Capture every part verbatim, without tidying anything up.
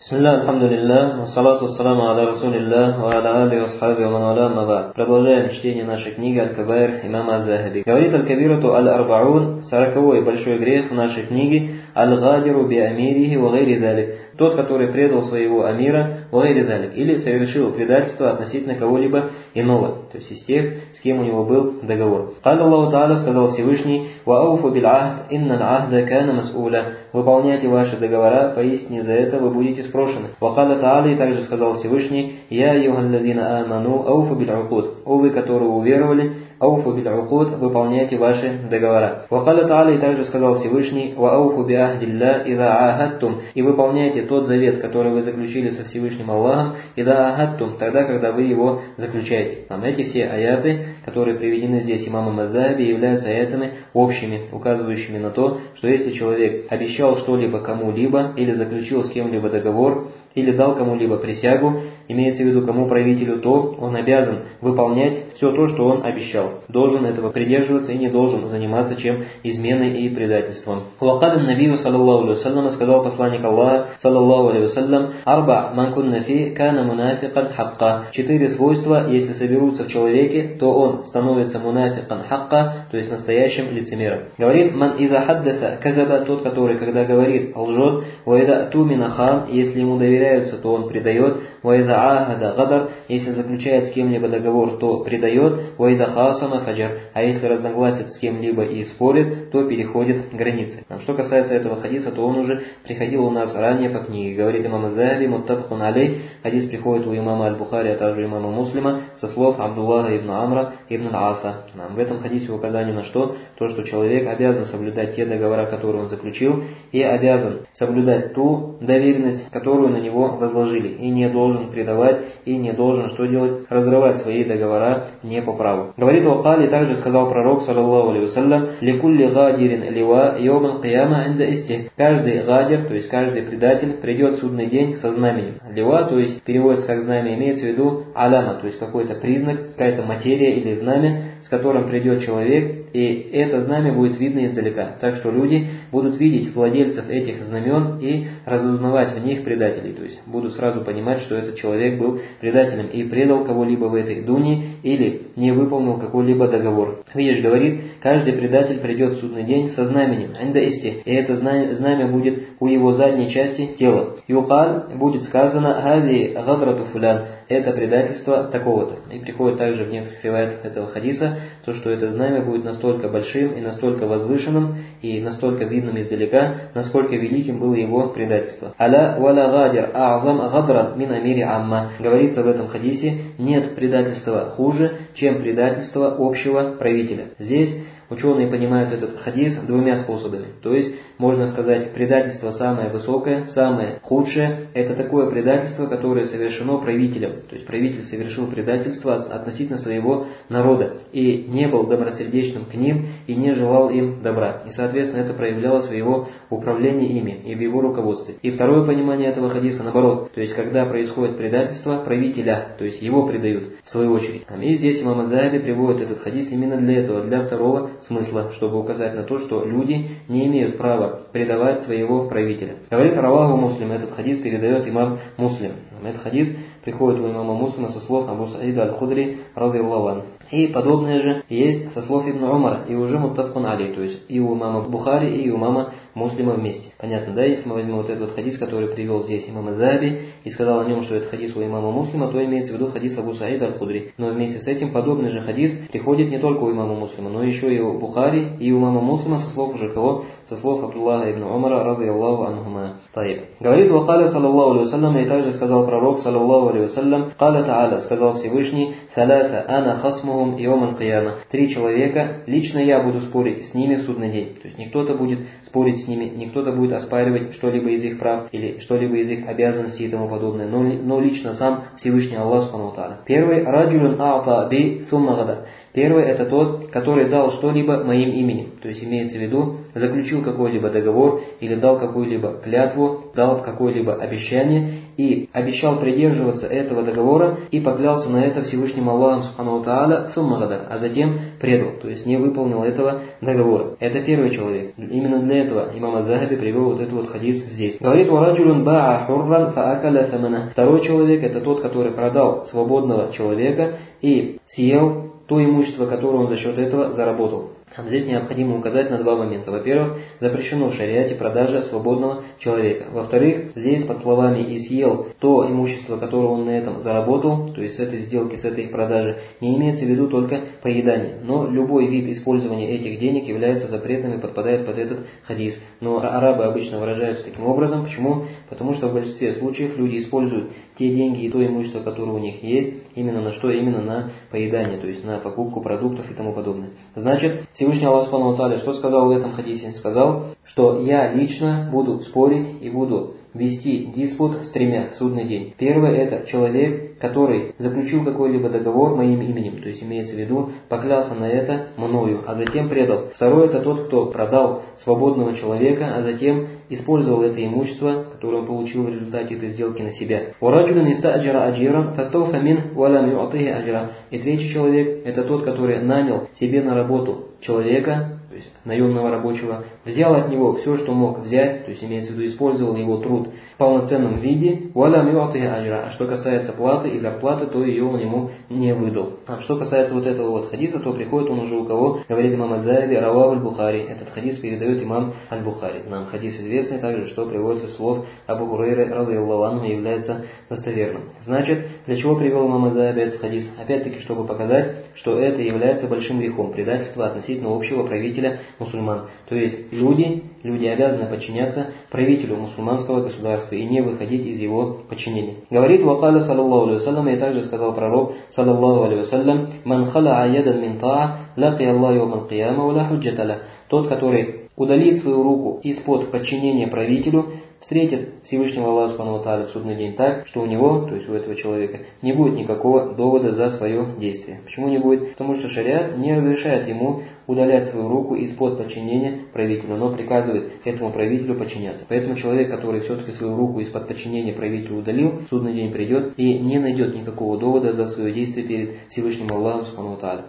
Бисмилля, алхамдулилля, вассалату вассаламу аля расулилля, ва аля али васхаби ва ман валя, амма ба'д. Продолжаем чтение нашей книги Аль-Кабаир имама Аз-Захаби. Говорит Аль-Кабирату Аль-Арбаун, сороковой большой грех в нашей книге, Аль-Гадиру би амирихи ва гайри залик. Тот, который предал своего амира, ва гайри залик, или совершил предательство относительно кого-либо иного, то есть из тех, с кем у него был договор. Каль Аллаху Та'аля, сказал Всевышний, ва ауфу биль ахд, иннан ахда кана мас'уля. Выполняйте ваши договора, поистине за это вы будете спрошены. Вакаля Та'аля, и также сказал Всевышний, я айюхаллазина аману ауфу биль укуд. О вы, которые уверовали, ауфу биль укуд, выполняйте ваши договора. Вакаля Та'аля, и также сказал Всевышний, ва ауфу би ахдилля ида ахадтум, и выполняйте тот завет, который вы заключили со Всевышним Аллахом, ида ахадтум, тогда, когда вы его заключаете. Там эти все аяты, которые приведены здесь имамом Аз-Захаби, являются аятами общими, указывающими на то, что если человек обещал что-либо кому-либо, или заключил с кем-либо договор, или дал кому-либо присягу, имеется в виду кому правителю, то он обязан выполнять все то, что он обещал. Должен этого придерживаться и не должен заниматься чем изменой и предательством. Вакаля набию саллаллаху алейхи вассалям, сказал посланник Аллаха саллаллаху алейхи вассалям, арба ман кунна фи кана мунафикан хакка. Четыре свойства, если соберутся в человеке, то он становится мунафикан хакка, то есть настоящим лицемером. Говорит, ман иза хаддаса казаба, тот, который когда говорит, лжет, ва ида тумина хан, если ему доверяются, то он предает, ва ида ахада гадар, если заключает с кем-либо договор, то предает, ва ида хасама фаджар, а если разногласит с кем-либо и спорит, то переходит границы. Что касается этого хадиса, то он уже приходил у нас ранее по книге. Говорит имам Аз-Захаби, муттафакун алейх, хадис приходит у имама Аль-Бухари, а также имама Муслима, со слов Абдуллаха ибн Амра ибн Аса. В этом хадисе указание на что? То, что человек обязан соблюдать те договора, которые он заключил, и обязан соблюдать ту доверенность, которую на него возложили, и не должен предавать, и не должен что делать? Разрывать свои договора не по праву. Говорит Вакали, также сказал пророк, саллаллаху алейхи вассалям, ликулли гадирин лива йоман кияма инда истих. Каждый гадир, то есть каждый предатель, придет в судный день со знаменем. Лива, то есть переводится как знамя, имеется в виду аляма, то есть какой-то признак, какая-то материя или знамя, с которым придет человек, и это знамя будет видно издалека. Так что люди будут видеть владельцев этих знамен и разузнавать в них предателей. То есть будут сразу понимать, что этот человек был предателем и предал кого-либо в этой дуне или не выполнил какой-либо договор. Видишь, говорит, каждый предатель придет в судный день со знаменем, инда исти, и это знамя, знамя будет у его задней части тела. Юкаль, будет сказано, хази гадрату фулян, это предательство такого-то. И приходит также в некоторых риваятах этого хадиса, то, что это знамя будет настолько большим и настолько возвышенным, и настолько видным издалека, насколько великим было его предательство. Аля валя гадир а'зам гадран мин амири амма. Говорится в этом хадисе, нет предательства хуже, чем предательство общего правителя. Здесь ученые понимают этот хадис двумя способами. То есть, можно сказать, предательство самое высокое, самое худшее, это такое предательство, которое совершено правителем. То есть, правитель совершил предательство относительно своего народа и не был добросердечным к ним и не желал им добра. И, соответственно, это проявлялось в его управлении ими и в его руководстве. И второе понимание этого хадиса наоборот. То есть, когда происходит предательство правителя, то есть, его предают в свою очередь. И здесь имам Аз-Захаби приводит этот хадис именно для этого, для второго смысла, чтобы указать на то, что люди не имеют права предавать своего правителя. Говорит Раваху Муслим, этот хадис передает имам Муслим. Этот хадис приходит у имама Муслима со слов Абу Саида Аль-Худри, радийаллаху анху. И подобное же есть со слов Ибн Умара, и уже муттафакун алейх, то есть и у имама Бухари, и у имама Муслима вместе. Понятно, да? Если мы возьмем вот этот вот хадис, который привел здесь имам Аз-Захаби, и сказал о нем, что это хадис у имама Муслима, то имеется в виду хадис Абу Саида Аль-Худри. Но вместе с этим подобный же хадис приходит не только у имама Муслима, но еще и у Бухари, и у имама Муслима со слов уже кого? Со слов Абдуллаха ибн Умара, радийаллаху анхума. Таиб. Говорит Вакаля саллаллаху алейхи вассалям, и также сказал пророк саллаллаху алейхи вассалям, Каля Та'аля, сказал Всевышний, салата ана хасмухум йоман кияма. Три человека, лично я буду спорить с ними в судный день. То есть не кто-то будет спорить с ними, не кто-то будет оспаривать что-либо из их прав или что-либо из их обязанностей и тому подобное, но, но лично сам Всевышний Аллах субхану ва тааля. Первый, раджулюн а'та би сумма гада. Первый – это тот, который дал что-либо моим именем, то есть имеется в виду, заключил какой-либо договор или дал какую-либо клятву, дал какое-либо обещание и обещал придерживаться этого договора и поклялся на это Всевышнему Аллаху Субхану ва Тааля сумма гадар, а затем предал, то есть не выполнил этого договора. Это первый человек. Именно для этого имам Аз-Захаби привел вот этот вот хадис здесь. Говорит: «Вараджулюн баа хурран фаакаля самана». Второй человек – это тот, который продал свободного человека и съел то имущество, которое он за счет этого заработал. Здесь необходимо указать на два момента. Во-первых, запрещено в шариате продажа свободного человека. Во-вторых, здесь под словами «и съел то имущество, которое он на этом заработал», то есть с этой сделки, с этой продажи, не имеется в виду только поедание. Но любой вид использования этих денег является запретным и подпадает под этот хадис. Но арабы обычно выражаются таким образом. Почему? Потому что в большинстве случаев люди используют те деньги и то имущество, которое у них есть, именно на что? Именно на поедание, то есть на покупку продуктов и тому подобное. Значит, Всевышний Аллах Субхану ва Тааля что сказал в этом хадисе? Сказал, что я лично буду спорить и буду вести диспут с тремя в судный день. Первый – это человек, который заключил какой-либо договор моим именем, то есть имеется в виду, поклялся на это мною, а затем предал. Второй – это тот, кто продал свободного человека, а затем использовал это имущество, которое он получил в результате этой сделки, на себя. И третий человек – это тот, который нанял себе на работу человека, то есть наемного рабочего, взял от него все, что мог взять, то есть имеется в виду, использовал его труд в полноценном виде, а что касается платы и зарплаты, то ее он ему не выдал. А что касается вот этого вот хадиса, то приходит он уже у кого? Говорит имам Аз-Захаби, равав аль-Бухари. Этот хадис передает имам аль-Бухари. Нам хадис известный также, что приводится с слов Абу Хурайры радийаллаху анху, является достоверным. Значит, для чего привел имам Аз-Захаби этот хадис? Опять-таки, чтобы показать, что это является большим грехом, предательство относительно общего правителя мусульман. То есть люди, люди обязаны подчиняться правителю мусульманского государства и не выходить из его подчинения. Говорит вакаля саллаллаху алейхи вассалям, и также сказал пророк саллаллаху алейхи вассалям: «Ман халя ядан мин таа, лаки Аллаху йомал кияма, ва ла худжата ля». Тот, который удалит свою руку из-под подчинения правителю, встретит Всевышнего Аллаха Субхану ва Тааля в судный день так, что у него, то есть у этого человека, не будет никакого довода за свое действие. Почему не будет? Потому что шариат не разрешает ему удалять свою руку из-под подчинения правителю, но приказывает этому правителю подчиняться. Поэтому человек, который все-таки свою руку из-под подчинения правителю удалил, в судный день придет и не найдет никакого довода за свое действие перед Всевышним Аллахом Субхану ва Тааля.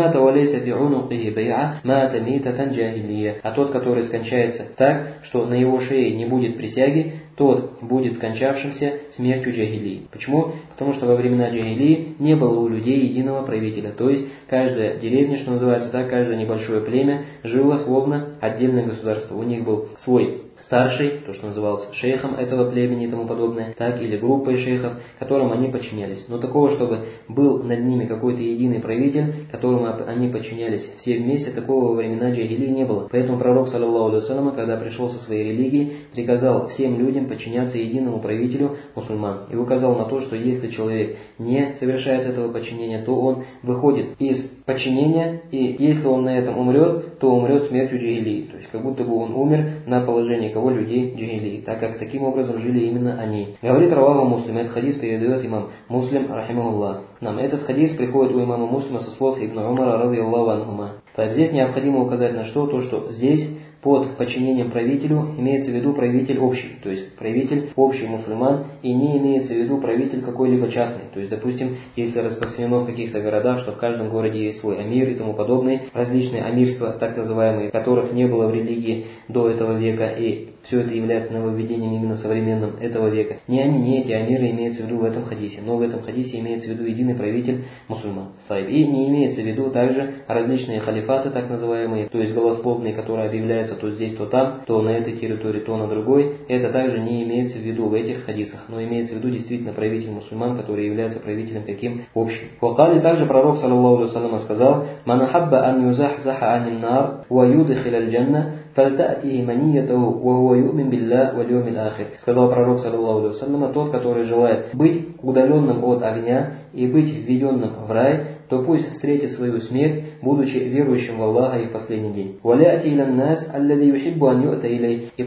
А тот, который скончается так, что на его шее не будет присяги, тот будет скончавшимся смертью джахилии. Почему? Потому что во времена джахилии не было у людей единого правителя. То есть каждая деревня, что называется, так, каждое небольшое племя жило словно отдельное государство. У них был свой старший, то, что называлось шейхом этого племени и тому подобное, так, или группой шейхов, которым они подчинялись. Но такого, чтобы был над ними какой-то единый правитель, которому они подчинялись все вместе, такого во времена джахилии не было. Поэтому пророк, саллаллаху алейхи вассалям, когда пришел со своей религией, приказал всем людям подчиняться единому правителю мусульман. И указал на то, что если человек не совершает этого подчинения, то он выходит из подчинения, и если он на этом умрет, то умрет смертью джахилии. То есть как будто бы он умер на положении кого? Людей джахилии, так как таким образом жили именно они. Говорит раваху Муслим, этот хадис передает имам Муслим, рахимахуллах. Нам этот хадис приходит у имама Муслима со слов Ибн Умара радийаллаху анхума. Так здесь необходимо указать на что? То, что здесь под подчинением правителю имеется в виду правитель общий, то есть правитель общий мусульман, и не имеется в виду правитель какой-либо частный. То есть, допустим, если распространено в каких-то городах, что в каждом городе есть свой амир и тому подобные, различные амирства, так называемые, которых не было в религии до этого века, и все это является нововведением именно современным этого века. Не они, не эти амиры имеется в виду в этом хадисе, но в этом хадисе имеется в виду единый правитель мусульман. И не имеется в виду также различные халифаты, так называемые, то есть голословные, которые объявляются то здесь, то там, то на этой территории, то на другой. Это также не имеется в виду в этих хадисах, но имеется в виду действительно правитель мусульман, который является правителем каким? Общим. Вакали также пророк, саллаллаху алейхи вассалям, сказал: «Ман ахабба ан юзахзаха анин нар ва юдхиля аль-джанна, фальта'тихи маниятаху ва хуа ю'мин билля валь йомил ахир». Сказал пророк, саллаллаху алейхи вассалям, тот, который желает быть удаленным от огня и быть введенным в рай, то пусть встретит свою смерть, будучи верующим в Аллаха и в последний день. И пусть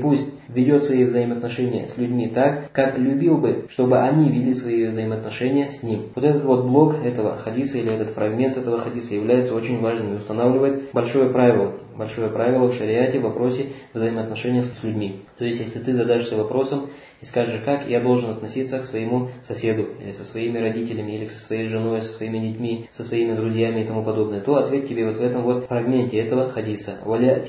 ведет свои взаимоотношения с людьми так, как любил бы, чтобы они вели свои взаимоотношения с ним. Вот этот вот блок этого хадиса или этот фрагмент этого хадиса является очень важным и устанавливает большое правило. Большое правило в шариате в вопросе взаимоотношений с людьми. То есть, если ты задашься вопросом и скажешь, как я должен относиться к своему соседу, или со своими родителями, или со своей женой, со своими детьми, со своими друзьями и тому подобное, то ответ тебе вот в этом вот фрагменте этого хадиса.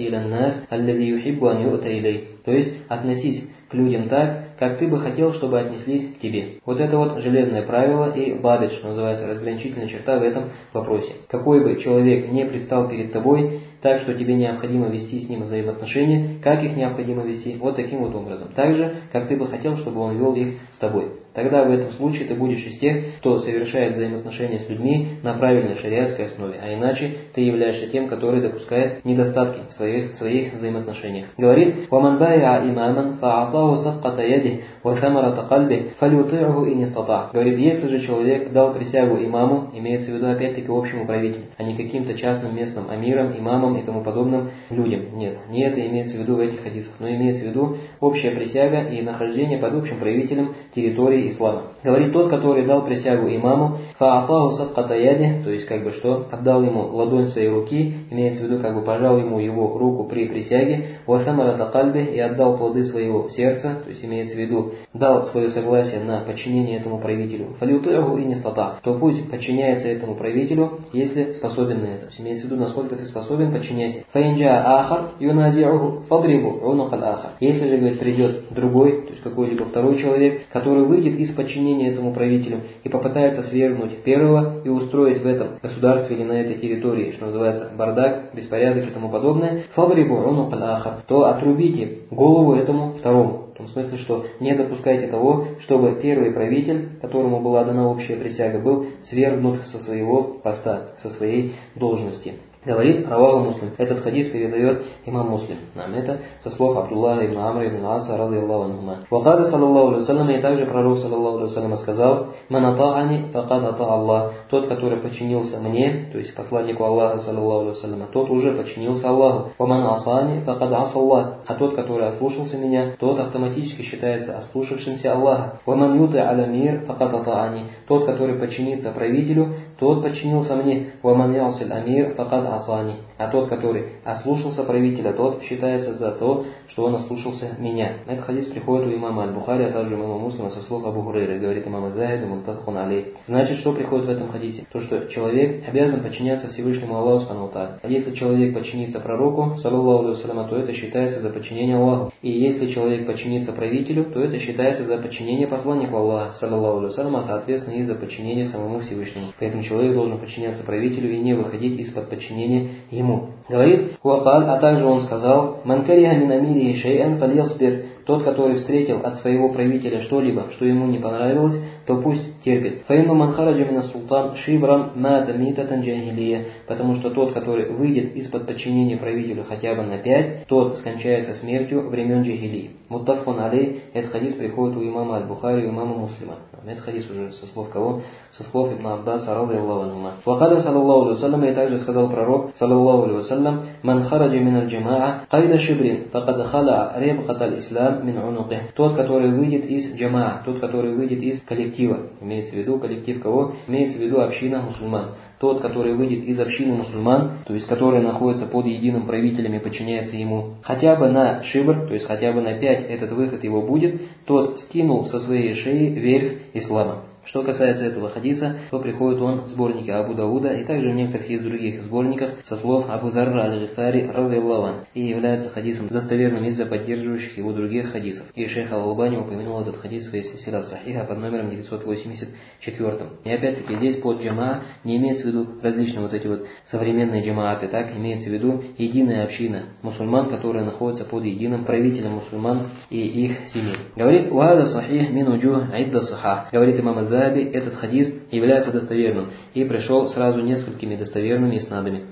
То есть, относись к людям так, как ты бы хотел, чтобы отнеслись к тебе. Вот это вот железное правило и лабит, что называется, разграничительная черта в этом вопросе. Какой бы человек не предстал перед тобой, так что тебе необходимо вести с ним взаимоотношения, как их необходимо вести, вот таким вот образом. Так же, как ты бы хотел, чтобы он вел их с тобой. Тогда в этом случае ты будешь из тех, кто совершает взаимоотношения с людьми на правильной шариатской основе, а иначе ты являешься тем, который допускает недостатки в своих, в своих взаимоотношениях. Говорит: «Ваман бай'a имаман фа'атаху сафката ядих ва самарата кальбих фалюти'уху ин истата». Говорит, если же человек дал присягу имаму, имеется в виду опять-таки общему правителю, а не каким-то частным местным амирам, имамам и тому подобным людям. Нет, не это имеется в виду в этих хадисах, но имеется в виду общая присяга и нахождение под общим правителем территории ислама. Говорит, тот, который дал присягу имаму, фа'атаху сафката ядих, то есть как бы что, отдал ему ладонь своей руки, имеется в виду как бы пожал ему его руку при присяге, ва самарата кальбих, и отдал плоды своего сердца, то есть имеется в виду дал свое согласие на подчинение этому правителю, фалюти'уху ин истата, то пусть подчиняется этому правителю, если способен на это. То есть имеется в виду, насколько ты способен, подчиняйся. Фаинджа ахар юнази'уху фадрибу унукал ахар. Если же, говорит, придет другой, то есть какой-либо второй человек, который выйдет из подчинения этому правителю и попытается свергнуть первого и устроить в этом государстве или на этой территории, что называется, бардак, беспорядок и тому подобное, фадрибу унукал ахар, то отрубите голову этому второму. В том смысле, что не допускайте того, чтобы первый правитель, которому была дана общая присяга, был свергнут со своего поста, со своей должности. Говорит раваху Муслим. Этот хадис передает имам Муслим. Нам это со слов Абдуллаха ибн Амра ибн Аса радийаллаху анхума. Вакада саллаллаху алейхи вассалям, и также пророк саллаллаху алейхи вассалям сказал: «Ман ата'ани факад ата Аллах». Тот, который подчинился мне, то есть посланнику Аллаха саллаллаху алейхи вассалям, тот уже подчинился Аллаху. Ва ман асани факад аса Аллах. А тот, который ослушался меня, тот автоматически считается ослушавшимся Аллаха. Ва ман юти аля мир факад ата'ани. Тот, который подчинится правителю, тот подчинился мне. Ва ман ясиль амир факад асани. А тот, который ослушался правителя, тот считается за то, что он ослушался меня. Этот хадис приходит у имама Аль-Бухари, а также у имама Муслима со слов Абу Хурейры, говорит имам Аз-Захиби муттафакун алейх. Значит, что приходит в этом хадисе? То, что человек обязан подчиняться Всевышнему Аллаху субхану ва тааля. А если человек подчинится пророку, саллаллаху алейхи вассалям, то это считается за подчинение Аллаху. И если человек подчинится правителю, то это считается за подчинение посланнику Аллаха, саллаллаху алейхи вассалям, а соответственно и за подчинение самому Всевышнему. Поэтому человек должен подчиняться правителю и не выходить из-под подчинения ему. Говорит, а также он сказал: «Ман кариха мин амириhi шей'ан фальясбир». Тот, который встретил от своего правителя что-либо, что ему не понравилось, то пусть терпит. Фаинну ман хараджа мина султан шибран мата митатан джахилия. Потому что тот, который выйдет из-под подчинения правителю хотя бы на пять, тот скончается смертью времен джахилии. Муттафакун алейх. Этот хадис приходит у имама Аль-Бухари и у имама Муслима. Этот хадис уже со слов кого? Со слов Ибн Аббаса радийаллаху анхума. Вакада саллаллаху алейхи вассалям, и также сказал пророк саллаллаху алейхи вассалям: «Ман хараджа мин аль-джамаа кайда шибрин факад халя рибхат аль-ислам мин унуқих». Тот, который выйдет из джамаа, тот, который выйдет из коллектива. Имеется в виду коллектив кого? Имеется в виду община мусульман. Тот, который выйдет из общины мусульман, то есть который находится под единым правителем и подчиняется ему, хотя бы на шибр, то есть хотя бы на пять этот выход его будет, тот скинул со своей шеи верх ислама. Что касается этого хадиса, то приходит он в сборнике Абу Дауда и также в некоторых из других сборниках со слов Абу Зарра аль-Гифари радийаллаху анху, и является хадисом достоверным из-за поддерживающих его других хадисов. И шейх Аль-Албани упомянул этот хадис в своей сильсиле сахиха под номером девятьсот восемьдесят четыре. И опять-таки здесь под джамаа не имеется в виду различные вот эти вот современные джамааты, так имеется в виду единая община мусульман, которая находится под единым правителем мусульман и их семей. Говорит: «Уада сахих мин уджух идда сахах». Говорит имам Аз-Захиби, этот хадис является достоверным и пришел сразу несколькими достоверными иснадами.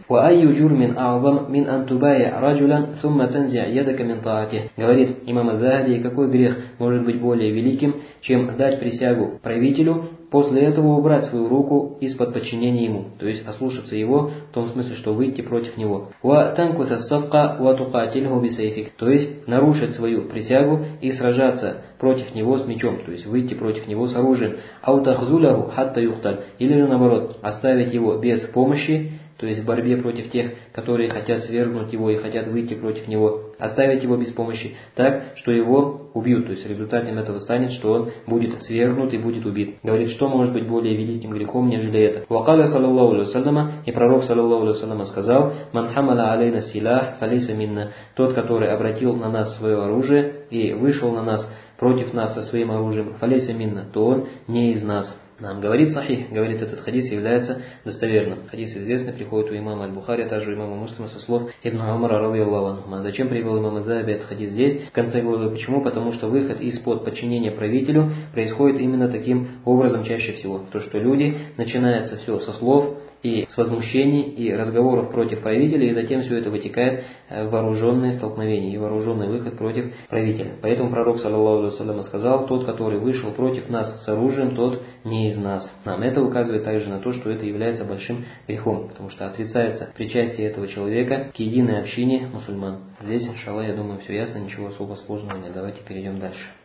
Говорит имам Аз-Захиби, какой грех может быть более великим, чем дать присягу правителю после этого убрать свою руку из-под подчинения ему, то есть ослушаться его в том смысле, что выйти против него. Ва танкута сафка ва туqatilhu бисайфик, то есть нарушить свою присягу и сражаться против него с мечом, то есть выйти против него с оружием. Ау тахзуляху хатта юхталь, или же наоборот, оставить его без помощи, то есть в борьбе против тех, которые хотят свергнуть его и хотят выйти против него, оставить его без помощи так, что его убьют. То есть результатом этого станет, что он будет свергнут и будет убит. Говорит, что может быть более великим грехом, нежели это. Вакаля саллаллаху алейхи вассаляма, и пророк саллаллаху алейхи вассаляма сказал: «Ман хамаля алейна силах фалейса минна», тот, который обратил на нас свое оружие и вышел на нас против нас со своим оружием, фалейса минна, то он не из нас. Нам говорит сахих, говорит, этот хадис является достоверным. Хадис известный, приходит у имама Аль-Бухари, а также у имама Муслима со слов Ибн Умара радийаллаху анхума. Зачем привел имам Азаби этот хадис здесь, в конце главы? Почему? Потому что выход из-под подчинения правителю происходит именно таким образом чаще всего. То, что люди, начинается все со слов и с возмущений и разговоров против правителя, и затем все это вытекает в вооруженные столкновения и вооруженный выход против правителя. Поэтому пророк саллаллаху алейхи вассалям сказал: тот, который вышел против нас с оружием, тот не из нас. Нам это указывает также на то, что это является большим грехом, потому что отрицается причастие этого человека к единой общине мусульман. Здесь, иншаллах, я думаю, все ясно, ничего особо сложного нет. Давайте перейдем дальше.